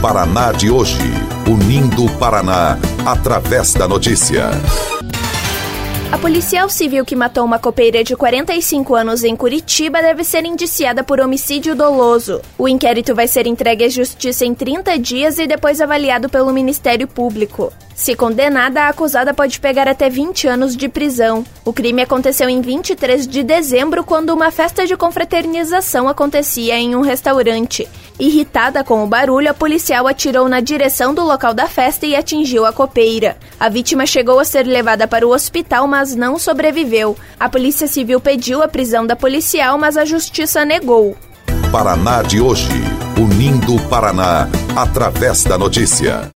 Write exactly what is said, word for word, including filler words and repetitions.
Paraná de hoje, unindo o Paraná através da notícia. A policial civil que matou uma copeira de quarenta e cinco anos em Curitiba deve ser indiciada por homicídio doloso. O inquérito vai ser entregue à justiça em trinta dias e depois avaliado pelo Ministério Público. Se condenada, a acusada pode pegar até vinte anos de prisão. O crime aconteceu em vinte e três de dezembro, quando uma festa de confraternização acontecia em um restaurante. Irritada com o barulho, a policial atirou na direção do local da festa e atingiu a copeira. A vítima chegou a ser levada para o hospital, mas não sobreviveu. A Polícia Civil pediu a prisão da policial, mas a Justiça negou. Paraná de hoje, unindo o Paraná através da notícia.